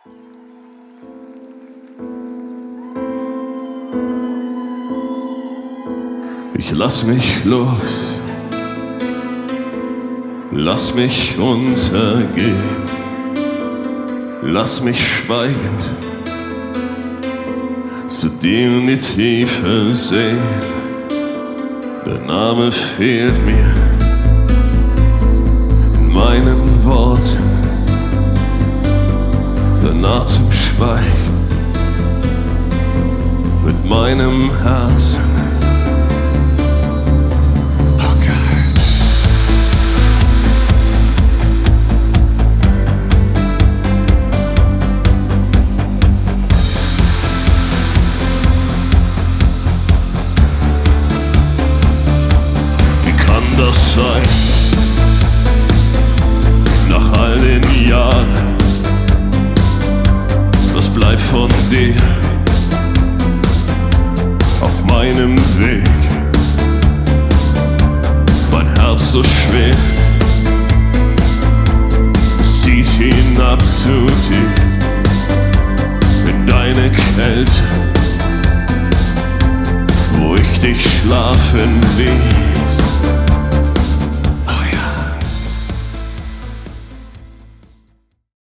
Ich lass mich los, lass mich untergehen, lass mich schweigend zu dir in die Tiefe sehen. Der Name fehlt mir in meinen Worten, der Atem schweigt mit meinem Herzen. Das sein, nach all den Jahren, was bleibt von dir auf meinem Weg? Mein Herz so schwer, es zieht hinab zu dir in deine Kälte, wo ich dich schlafen ließ.